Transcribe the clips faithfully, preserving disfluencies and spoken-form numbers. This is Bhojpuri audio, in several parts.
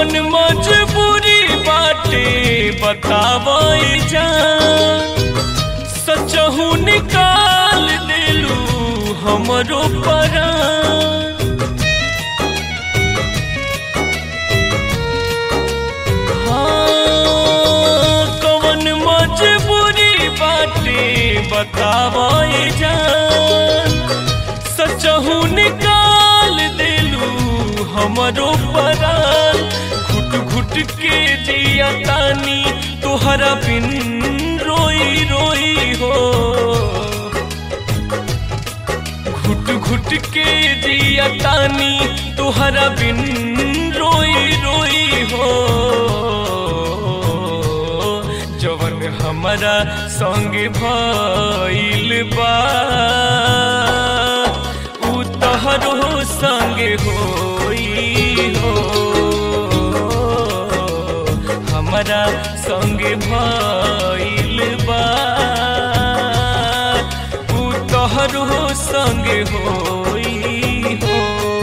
कवन मजबूरी बाटे बतावे जान, सचहू निकाल देलू हमरो परान। हाँ, कवन मजबूरी बाटे बतावे जान, सचहू निकाल देलू हमरो परान। घुट घुट के जिया तानी तोहरा बिन रोई रोई हो, घुट घुट के जिया तानी तोहरा बिन रोई रोई हो। जवन हमारा संग भइल बा उ तोहरो संग होई हो, हमारा संग भइल बा उ तोहरो संग होई हो।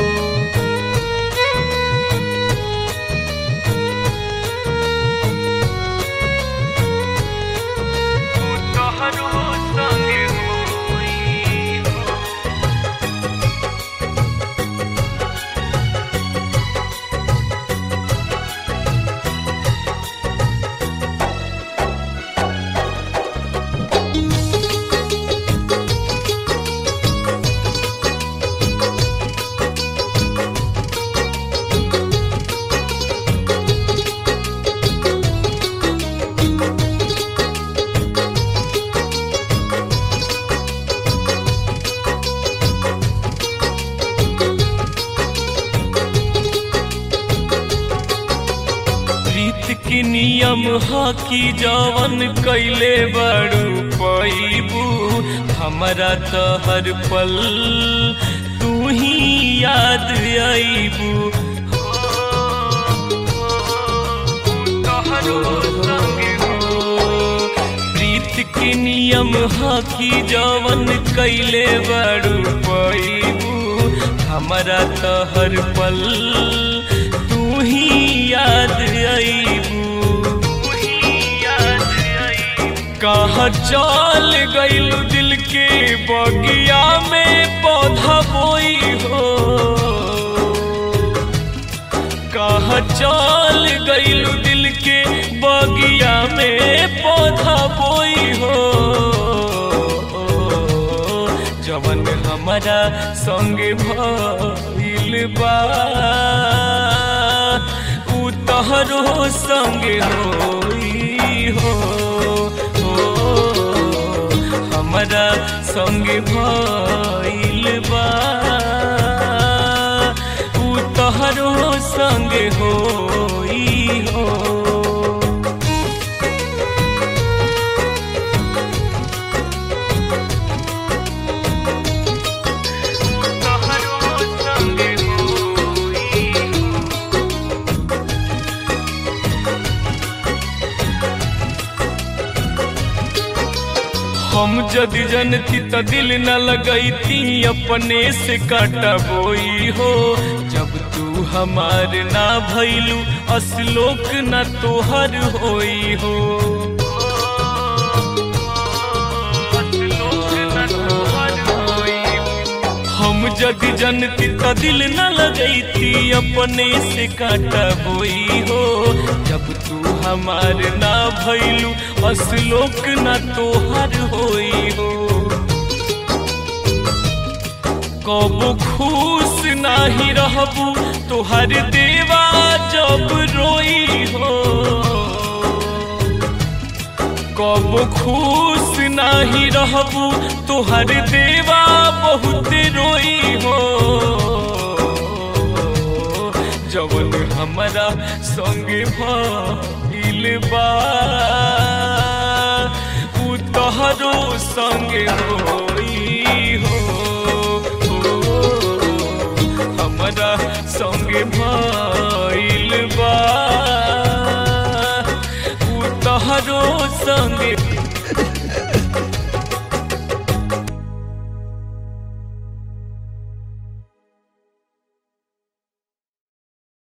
के नियम हाकी जवन कैले बड़ू पैबू, हमारा तो हर पल तू ही याद आईबू। प्रीत के नियम हाकी जवन कैले बड़ू पैबू, हमारा तो हर पल तू ही याद आईबू। कहाँ चल गइलू दिल के बगिया में पौधा बोई हो, कहाँ चल गइलू दिल के बगिया में पौधा बोई हो। जवन हमारा संग भइल बा उ तोहरो संग होई हो, हमारा संग भइल बा उ तोहरो संग होई हो। हम जदि जनती त दिल न लगैती अपने से काटा बोई हो। जब तू हमार ना भइलू असलोक न तोहर होई हो, हम जदि जनती त दिल न लगैती अपने से काटा बोई हो। जब तू हमार ना भइलू असलोक न तोहर होई हो। कबो खुश नाही रहबू तोहर देवा जब रोई हो, कबो खुश नाही रहबू तोहर देवा बहुत रोई हो। जवन हमारा संग भइल बा उ तोहरो संग हो।